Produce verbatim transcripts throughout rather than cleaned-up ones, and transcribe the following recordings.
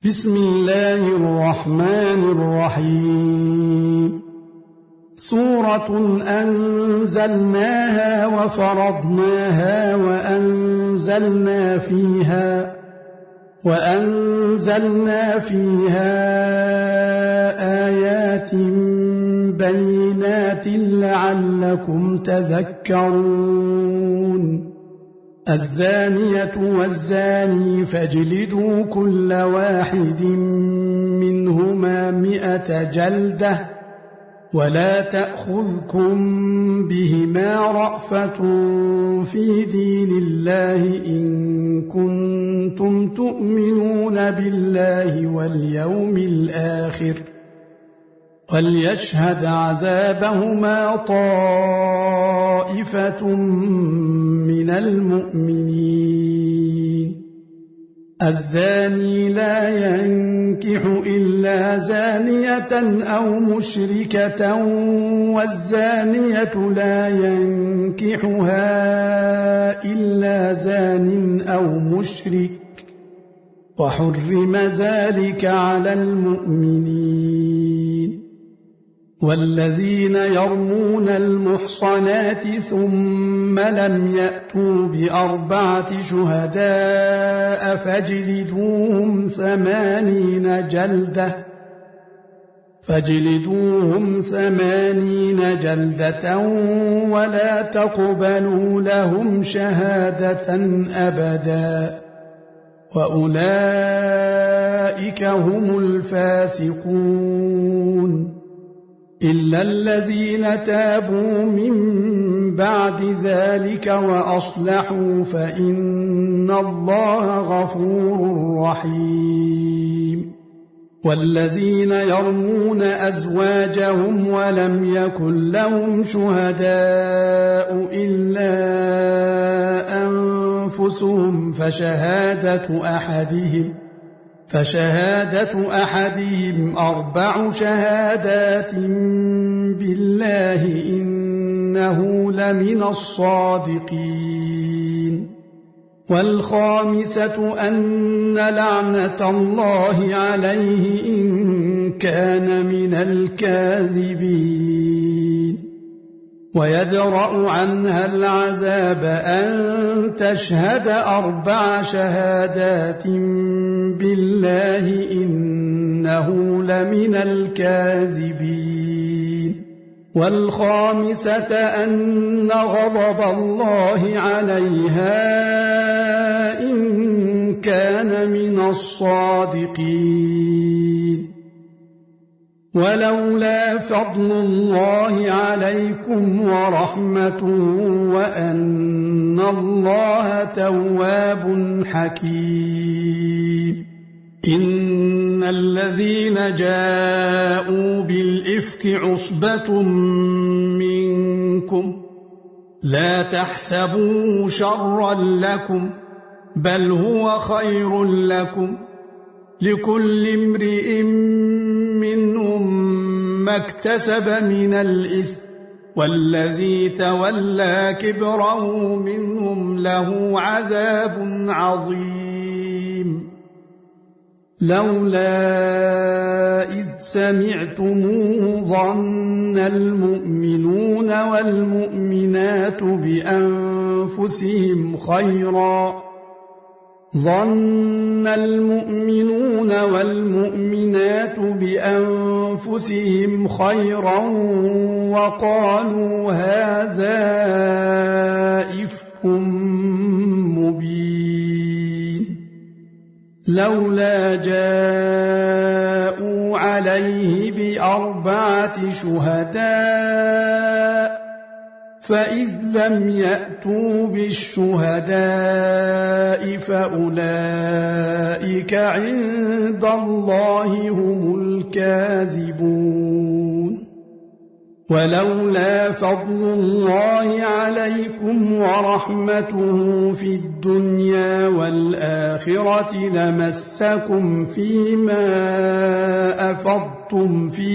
بسم الله الرحمن الرحيم. سورة أنزلناها وفرضناها وأنزلنا فيها وأنزلنا فيها آيات بينات لعلكم تذكرون. الزانية والزاني فاجلدوا كل واحد منهما مئة جلدة ولا تأخذكم بهما رأفة في دين الله إن كنتم تؤمنون بالله واليوم الآخر وليشهد عذابهما طائفة من المؤمنين. الزاني لا ينكح إلا زانية أو مشركة والزانية لا ينكحها إلا زان أو مشرك وحرم ذلك على المؤمنين. والذين يرمون المحصنات ثم لم يأتوا بأربعة شهداء فاجلدوهم ثمانين جلدة فاجلدوهم ثمانين جلدة ولا تقبلوا لهم شهادة أبدا وأولئك هم الفاسقون إلا الذين تابوا من بعد ذلك وأصلحوا فإن الله غفور رحيم. والذين يرمون أزواجهم ولم يكن لهم شهداء إلا أنفسهم فشهادة أحدهم فشهادة أحدهم أربع شهادات بالله إنه لمن الصادقين. والخامسة أن لعنة الله عليه إن كان من الكاذبين. ويدرأ عنها العذاب أن تشهد أربع شهادات بالله إنه لمن الكاذبين. والخامسة أن غضب الله عليها إن كان من الصادقين. ولولا فضل الله عليكم ورحمته وأن الله تواب حكيم. إن الذين جاءوا بالإفك عصبة منكم لا تحسبوه شرا لكم بل هو خير لكم لكل امرئ منهم ما اكتسب من الإثم والذي تولى كبره منهم له عذاب عظيم. لولا إذ سمعتموه ظن المؤمنون والمؤمنات بأنفسهم خيرا ظن المؤمنون والمؤمنات بأنفسهم خيرا وقالوا هذا إفك مبين. لولا جاءوا عليه بأربعة شهداء فإذ لم يأتوا بالشهداء فأولئك عند الله هم الكاذبون. ولولا فضل الله عليكم ورحمته في الدنيا والآخرة لمسكم فيما أفضتم فيه. فيه عذاب عظيم.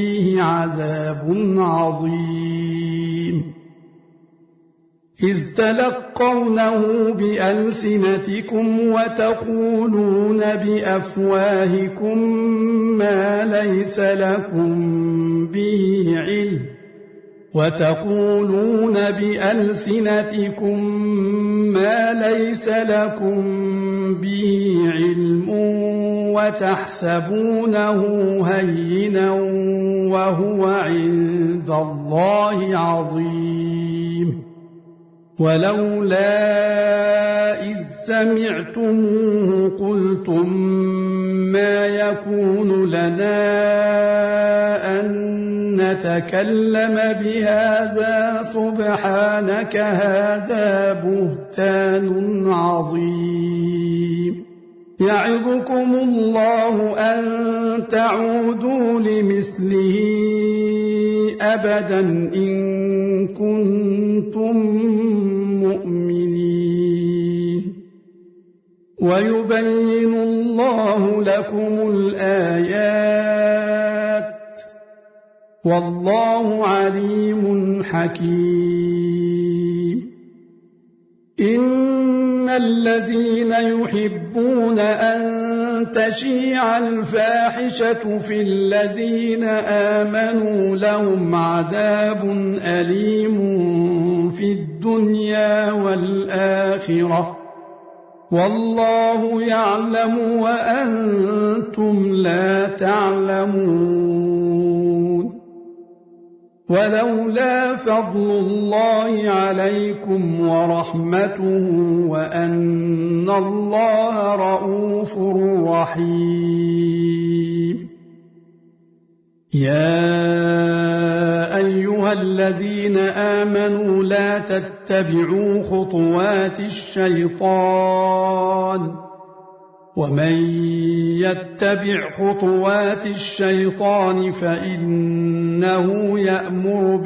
إذ تلقونه بألسنتكم وتقولون بأفواهكم ما ليس لكم به علم وتقولون بألسنتكم ما ليس لكم به علم وتحسبونه هينا وهو عند الله عظيم ولولا إذ سمعتموه قلتم ما يكون لنا أن نتكلم بهذا سبحانك هذا بهتان عظيم يعظكم الله أن تعودوا لمثله أبدا إن كنتم مؤمنين ويبين الله لكم الآيات والله عليم حكيم إن الذين يحبون أن تشيع الفاحشة في الذين آمنوا لهم عذاب أليم في الدنيا والآخرة والله يعلم وأنتم لا تعلمون ولولا فضل الله عليكم ورحمته وأن الله رؤوف رحيم يا أيها الذين آمنوا لا تتبعوا خطوات الشيطان ومن يتبع خطوات الشيطان فإنه يأمر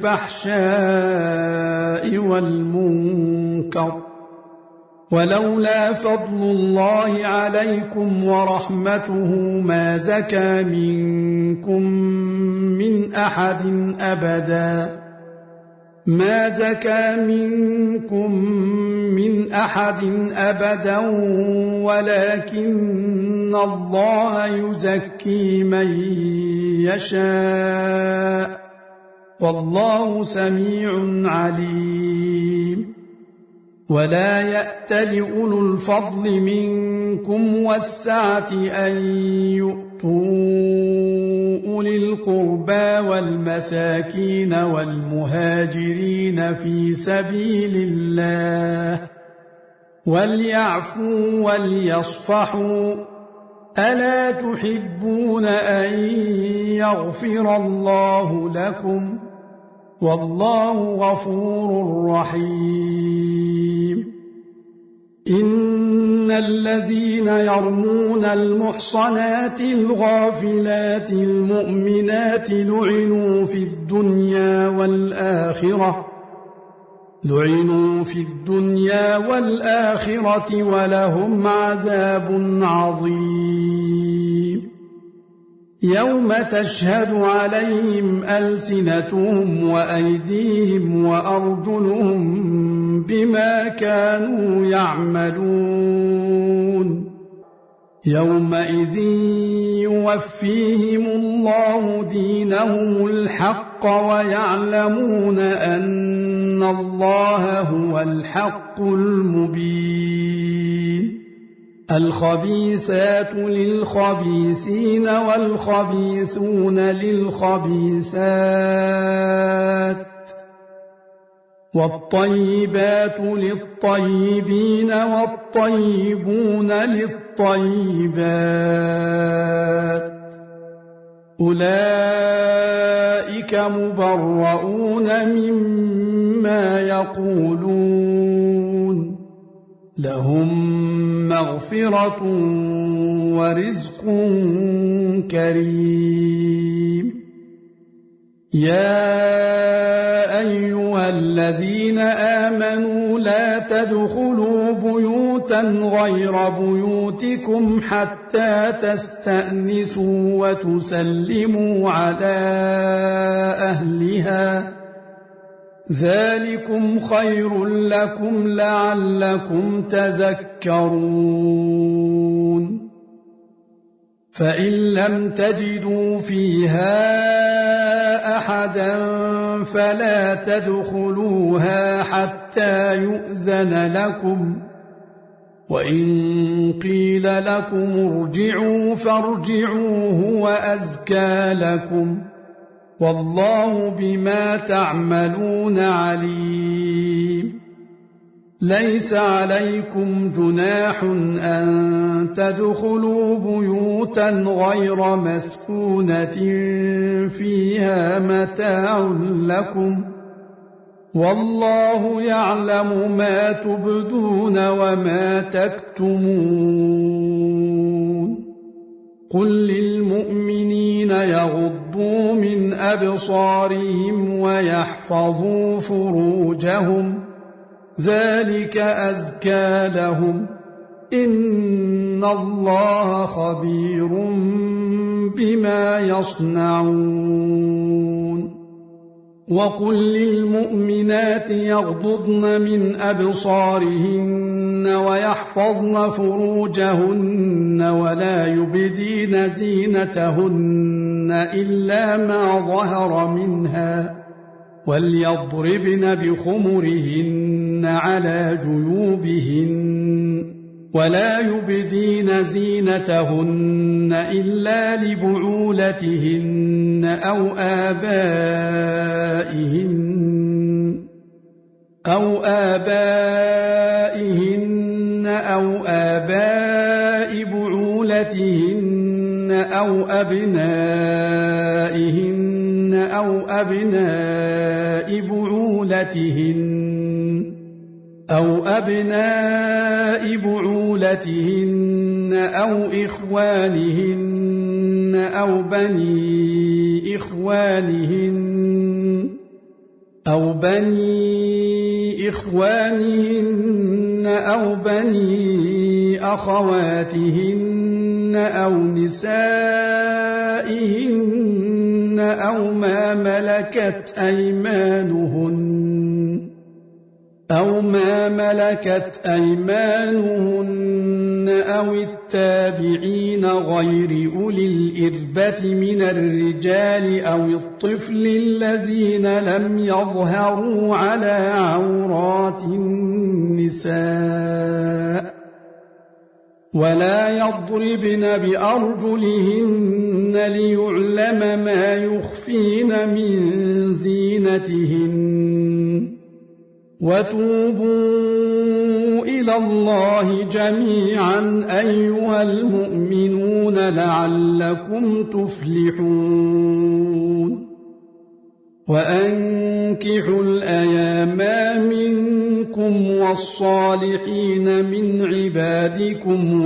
بالفحشاء والمنكر ولولا فضل الله عليكم ورحمته ما زكى منكم من أحد أبدا ما زكى منكم من أحد أبدا ولكن الله يزكي من يشاء والله سميع عليم ولا يأتل أولو الفضل منكم والسعة أن يؤتوا أولي القربى والمساكين والمهاجرين في سبيل الله وليعفوا وليصفحوا ألا تحبون أن يغفر الله لكم والله غفور رحيم إن الذين يرمون المحصنات الغافلات المؤمنات لعنوا في الدنيا والآخرة لعنوا في الدنيا والآخرة ولهم عذاب عظيم يوم تشهد عليهم ألسنتهم وأيديهم وأرجلهم بما كانوا يعملون يومئذ يوفيهم الله دينهم الحق ويعلمون أن الله هو الحق المبين الخبيثات للخبيثين والخبيثون للخبيثات والطيبات للطيبين والطيبون للطيبات أولئك مبرؤون مما يقولون لهم مغفرة ورزق كريم يا أيها الذين آمنوا لا تدخلوا بيوتا غير بيوتكم حتى تستأنسوا وتسلموا على أهلها ذلكم خير لكم لعلكم تذكرون فإن لم تجدوا فيها أحدا فلا تدخلوها حتى يؤذن لكم وإن قيل لكم ارجعوا فارجعوا هو أزكى لكم والله بما تعملون عليم ليس عليكم جناح أن تدخلوا بيوتا غير مسكونة فيها متاع لكم والله يعلم ما تبدون وما تكتمون قل للمؤمنين يغضوا من أبصارهم ويحفظوا فروجهم ذلك أزكى لهم إن الله خبير بما يصنعون وقل للمؤمنات يغضضن من أبصارهن ويحفظن فروجهن ولا يبدين زينتهن إلا ما ظهر منها وليضربن بخمرهن على جيوبهن ولا يبدين زينتهن إلا لبعولتهن أو آبائهن أو آبائهن أو آباء بعولتهن أو أبنائهن أو أبناء بعولتهن أو أبناء بعولتهن أو إخوانهن أو بني إخوانهن أو بني إخوانهن أو بني أخواتهن أو نسائهن أو ما ملكت أيمانهن أو ما ملكت أيمانهن أو التابعين غير أولي الإربة من الرجال أو الطفل الذين لم يظهروا على عورات النساء ولا يضربن بأرجلهن ليعلم ما يخفين من زينتهن وتوبوا إلى الله جميعا أيها المؤمنون لعلكم تفلحون وأنكحوا الأيام منكم والصالحين من عبادكم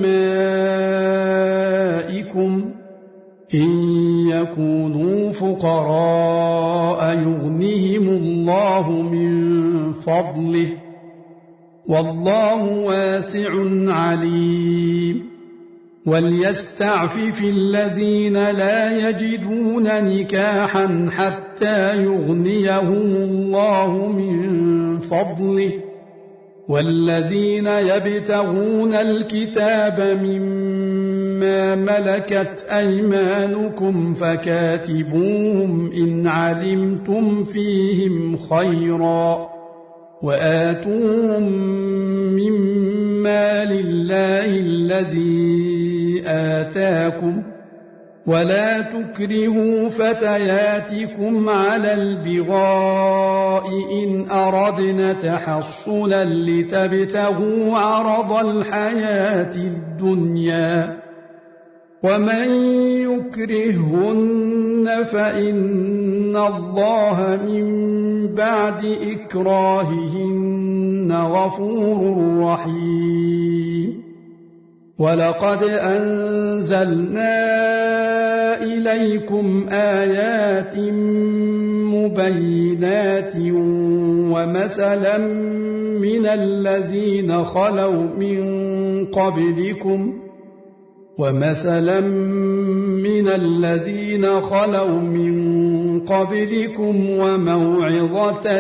وإمائكم إن يكونوا فقراء يغنهم الله من فضله والله واسع عليم وليستعفف الذين لا يجدون نكاحا حتى يغنيهم الله من فضله والذين يبتغون الكتاب مما ملكت أيمانكم فكاتبوهم إن علمتم فيهم خيرا وآتوهم مما لله الذي آتاكم ولا تكرهوا فتياتكم على البغاء إن أردنا تحصنا لتبتغوا عرض الحياة الدنيا ومن يكرهن فإن الله من بعد إكراههن غفور رحيم ولقد أنزلنا إليكم آيات مبينات ومثلا من الذين خلوا من قبلكم ومثلا من الذين خلوا من قبلكم وموعظة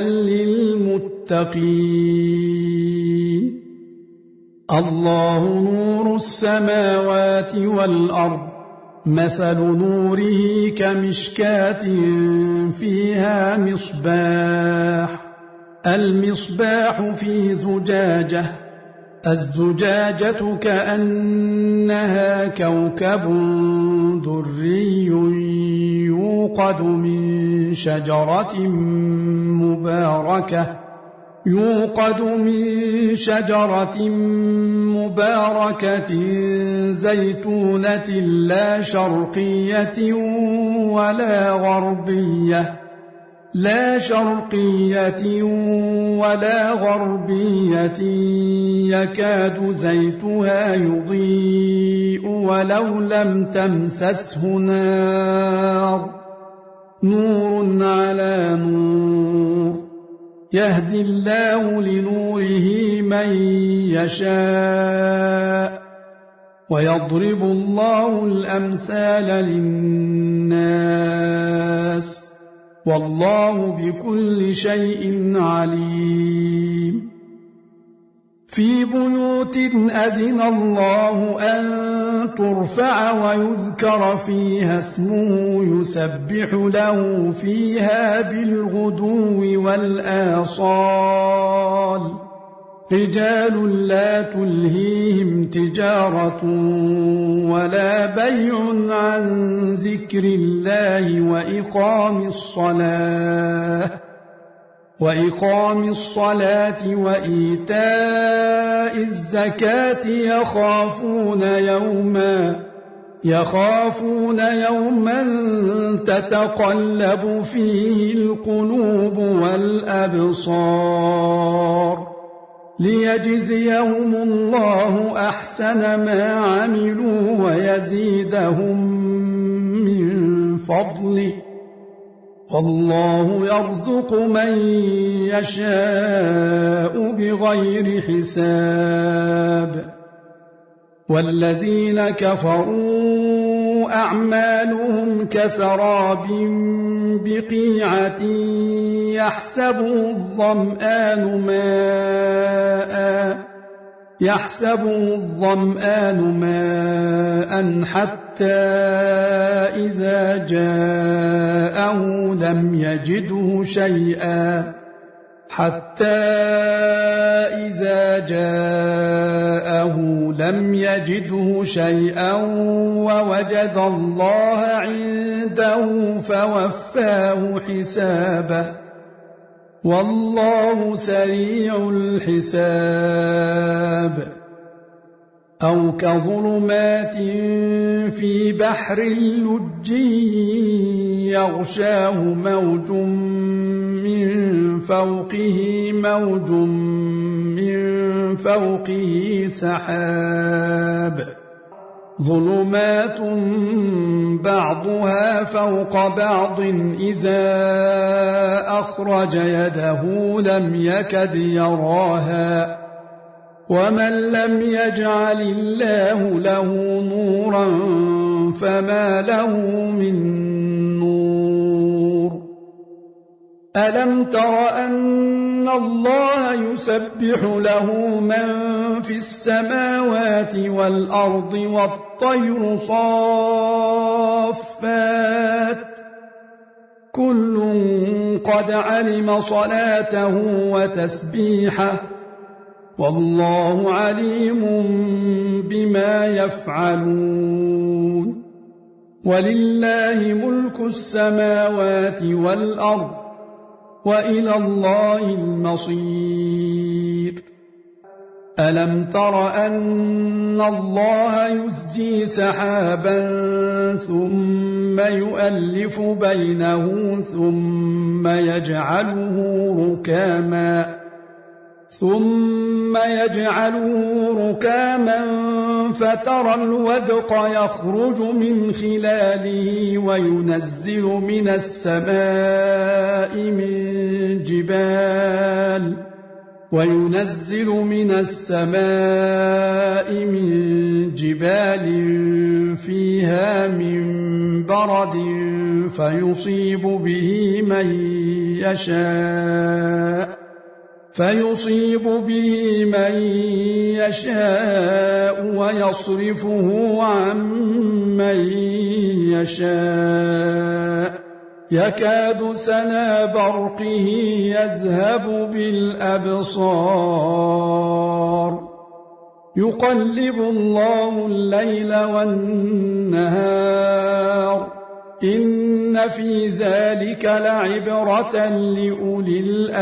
للمتقين الله نور السماوات والأرض مثل نوره كمشكاة فيها مصباح المصباح في زجاجة الزجاجة كأنها كوكب دري يوقد من شجرة مباركة يوقد من شجرة مباركة زيتونة لا شرقية ولا غربية لا شرقية ولا غربية يكاد زيتها يضيء ولو لم تمسسه نار نور على نور يهدي الله لنوره من يشاء ويضرب الله الأمثال للناس والله بكل شيء عليم في بيوت أذن الله أن ترفع ويذكر فيها اسمه يسبح له فيها بالغدو والآصال رجال لا تلهيهم تجارة ولا بيع عن ذكر الله وإقام الصلاة وإقام الصلاة وإيتاء الزكاة يخافون يوما يخافون يوما تتقلب فيه القلوب والأبصار ليجزيهم الله أحسن ما عملوا ويزيدهم من فضله والله يرزق من يشاء بغير حساب والذين كفروا أعمالهم كسراب بقيعة يحسبه الظمآن ماء يحسبه الظمآن ماء حتى إذا جاءه لم يجده شيئا حتى إذا جاءه لم يجده شيئا ووجد الله عنده فوفاه حسابه والله سريع الحساب أو كظلمات في بحر لجي يغشاه موج من فوقه موج من فوقه سحاب ظلمات بعضها فوق بعض إذا أخرج يده لم يكد يراها ومن لم يجعل الله له نورا فما له من نور ألم تر أن الله يسبح له من في السماوات والأرض والطير صافات كل قد علم صلاته وتسبيحه والله عليم بما يفعلون ولله ملك السماوات والأرض وإلى الله المصير ألم تر أن الله يزجي سحابا ثم يؤلف بينه ثم يجعله ركاما ثم يجعله ركاما فترى الودق يخرج من خلاله وينزل من السماء من جبال وينزل من السماء من جبال فيها من برد فيصيب به من يشاء فيصيب به من يشاء ويصرفه عن من يشاء يكاد سنا برقه يذهب بالأبصار يقلب الله الليل والنهار إن في ذلك لعبرة لأولي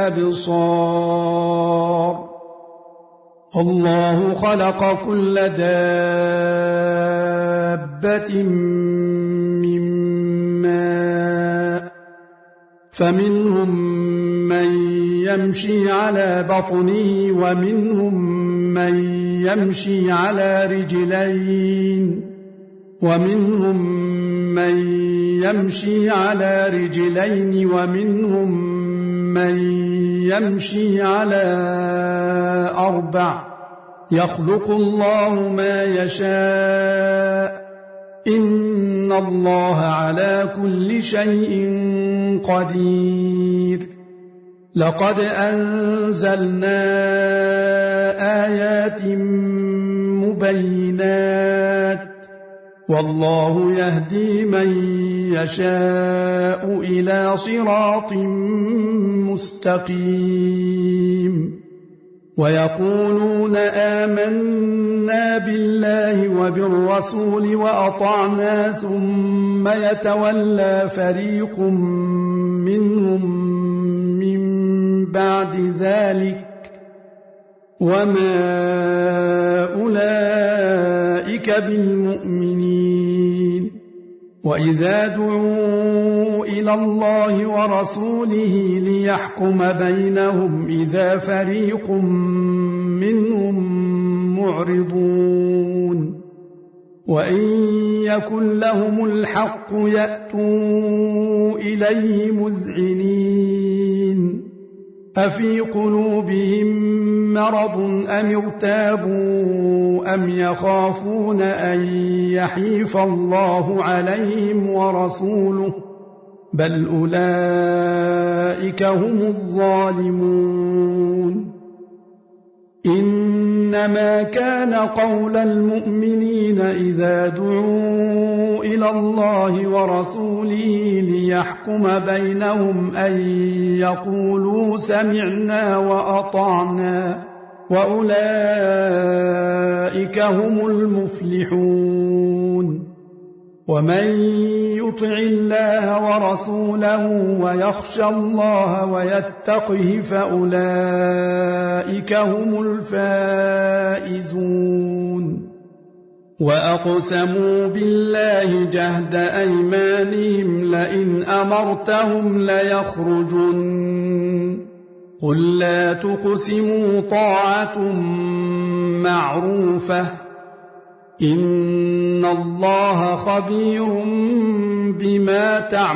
الأبصار الله خلق كل دابة من ماء فمنهم من يمشي على بطنه ومنهم من يمشي على رجلين ومنهم من يمشي على رجلين ومنهم من يمشي على أربع يخلق الله ما يشاء إن الله على كل شيء قدير لقد أنزلنا آيات مبينات والله يهدي من يشاء إلى صراط مستقيم ويقولون آمنا بالله وبالرسول وأطعنا ثم يتولى فريق منهم من بعد ذلك وما أولئك بالمؤمنين وإذا دعوا إلى الله ورسوله ليحكم بينهم إذا فريق منهم معرضون وإن يكن لهم الحق يأتوا إليه مذعنين أفي قلوبهم مرض أم ارتابوا أم يخافون أن يحيف الله عليهم ورسوله بل أولئك هم الظالمون إنما كان قول المؤمنين إذا دعوا إلى الله ورسوله ليحكم بينهم أن يقولوا سمعنا وأطعنا وأولئك هم المفلحون ومن يطع الله ورسوله ويخشى الله ويتقه فأولئك هم الفائزون وأقسموا بالله جهد أيمانهم لئن أمرتهم ليخرجن قل لا تقسموا طاعة معروفة إن الله خبير بما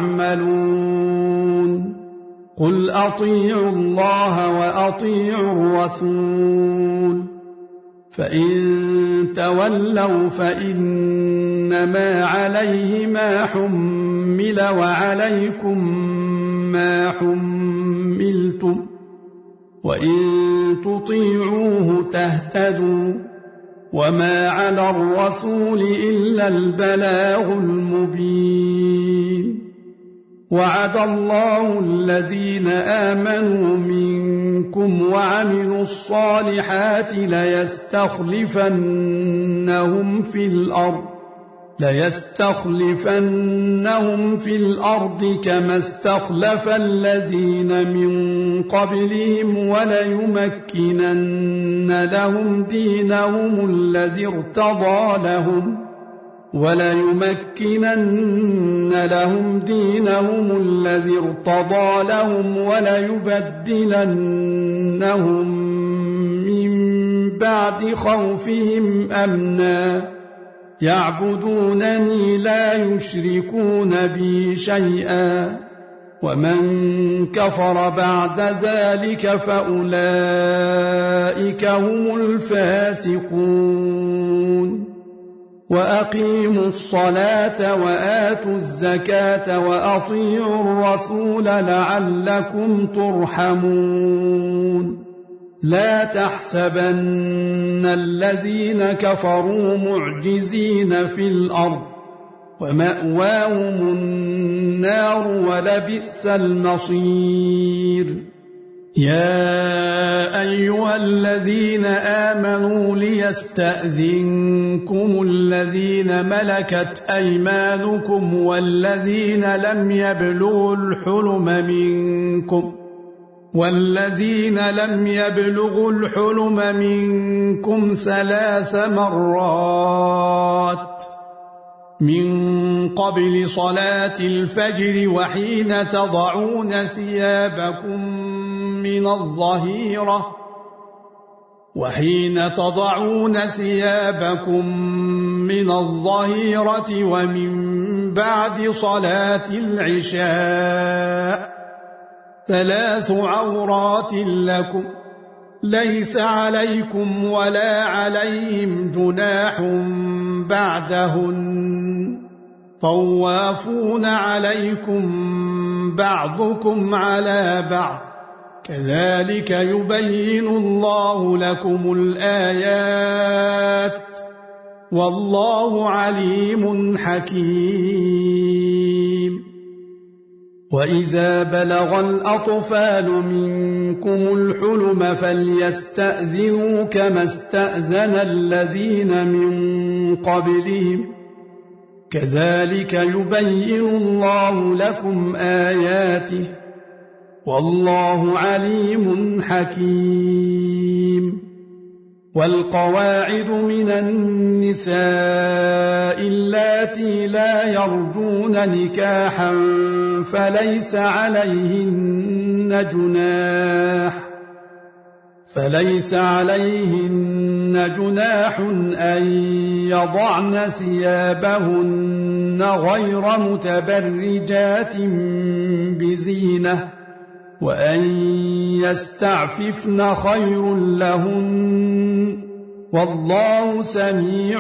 تعملون قل أطيعوا الله وأطيعوا الرسول فإن تولوا فإنما عليه ما حمل وعليكم ما حملتم وإن تطيعوه تهتدوا وما على الرسول إلا البلاغ المبين وعد الله الذين آمنوا منكم وعملوا الصالحات ليستخلفنهم في الأرض ليستخلفنهم في الأرض كما استخلف الذين من قبلهم وليمكنن لهم دينهم الذي ارتضى لهم وليمكنن لهم دينهم الذي ارتضى لهم وليبدلنهم من بعد خوفهم أمنا يعبدونني لا يشركون بي شيئا ومن كفر بعد ذلك فأولئك هم الفاسقون وأقيموا الصلاة وآتوا الزكاة وأطيعوا الرسول لعلكم ترحمون لا تحسبن الذين كفروا معجزين في الأرض ومأواهم النار ولبئس المصير يا أيها الذين آمنوا ليستأذنكم الذين ملكت أيمانكم والذين لم يبلغوا الحلم منكم والذين لم يبلغوا الحلم منكم ثلاث مرات من قبل صلاة الفجر وحين تضعون ثيابكم من الظهيرة وحين تضعون ثيابكم من الظهيرة ومن بعد صلاة العشاء ثلاث عورات لكم ليس عليكم ولا عليهم جناح بعدهن طوافون عليكم بعضكم على بعض كذلك يبين الله لكم الآيات والله عليم حكيم وإذا بلغ الأطفال منكم الحلم فليستأذنوا كما استأذن الذين من قبلهم كذلك يبين الله لكم آياته والله عليم حكيم والقواعد من النساء اللاتي لا يرجون نكاحا فليس عليهن جناح فليس عليهن جناح أن يضعن ثيابهن غير متبرجات بزينة وأن يستعففن خير لهن والله سميع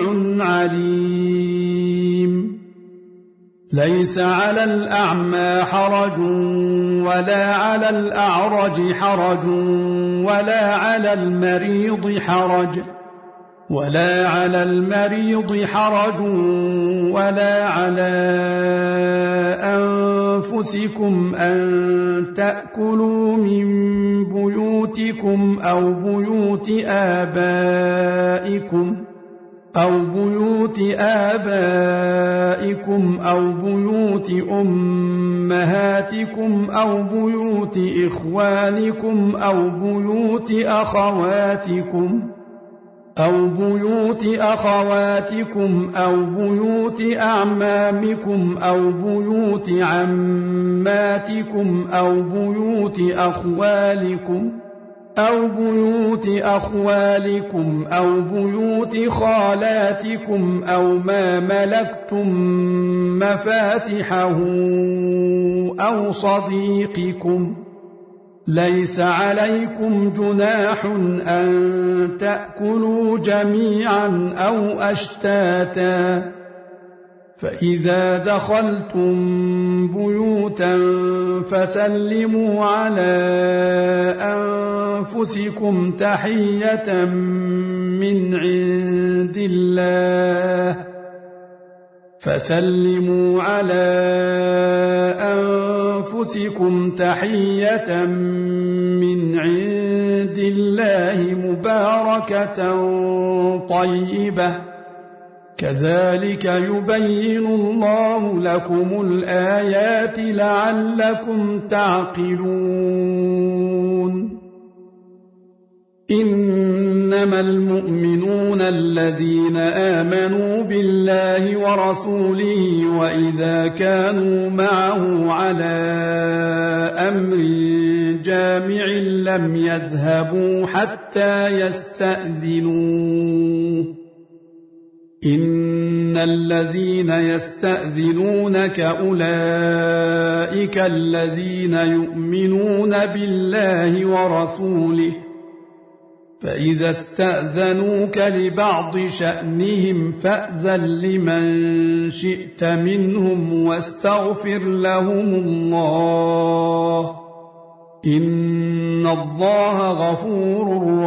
عليم ليس على الأعمى حرج ولا على الأعرج حرج ولا على المريض حرج ولا على المريض حرج ولا على أنفسكم أن تأكلوا من بيوتكم أو بيوت آبائكم أو بيوت آبائكم أو بيوت أمهاتكم أو بيوت إخوانكم أو بيوت أخواتكم أو بيوت أخواتكم أو بيوت أعمامكم أو بيوت عماتكم أو بيوت أخوالكم أو بيوت أخوالكم أو بيوت خالاتكم أو ما ملكتم مفاتحه أو صديقكم ليس عليكم جناح أن تأكلوا جميعا أو أشتاتا فإذا دخلتم بيوتا فسلموا على أنفسكم تحية من عند الله فسلموا على أنفسكم تحية من عند الله مباركة طيبة كذلك يبين الله لكم الآيات لعلكم تعقلون إنما المؤمنون الذين آمنوا بالله ورسوله وإذا كانوا معه على أمر جامع لم يذهبوا حتى يستأذنوه إن الذين يستأذنونك أولئك الذين يؤمنون بالله ورسوله فإذا استأذنوك لبعض شأنهم فأذن لمن شئت منهم واستغفر لهم الله إن الله غفور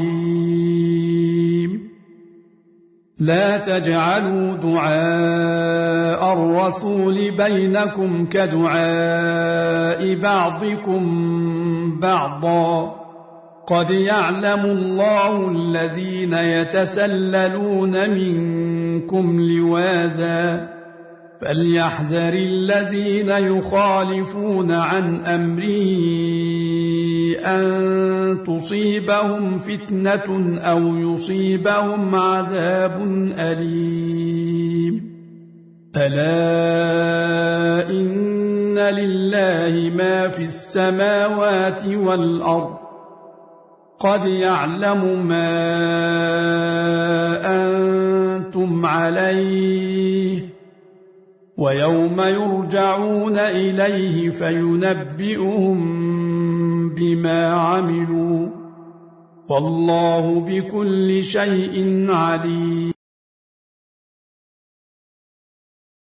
رحيم لا تجعلوا دعاء الرسول بينكم كدعاء بعضكم بعضا قد يعلم الله الذين يتسللون منكم لواذا فليحذر الذين يخالفون عن أمره أن تصيبهم فتنة أو يصيبهم عذاب أليم ألا إن لله ما في السماوات والأرض قد يعلم ما أنتم عليه ويوم يرجعون إليه فينبئهم بما عملوا والله بكل شيء عليم.